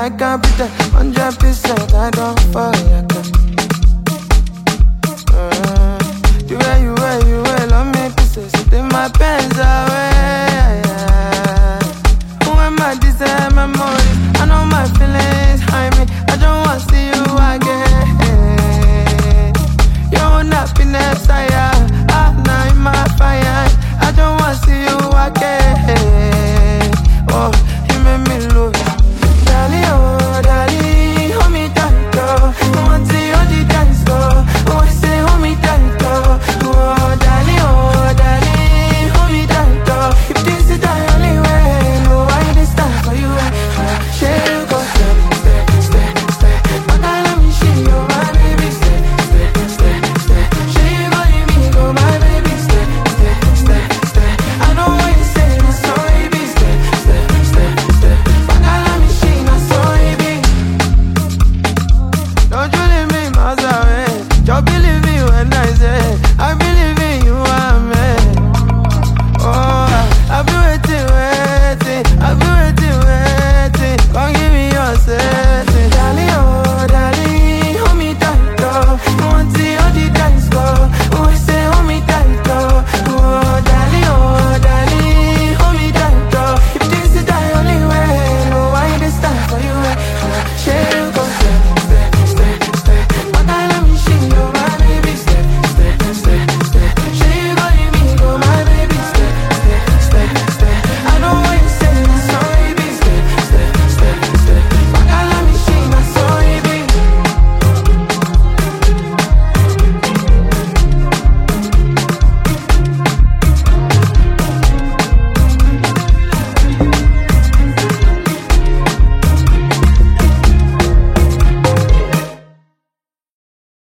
I can't pretend 100% I don't fall like that. You will love me pieces. Take my pens away. Who am I? These memories. I know my feelings. I mean, I don't want to see you again.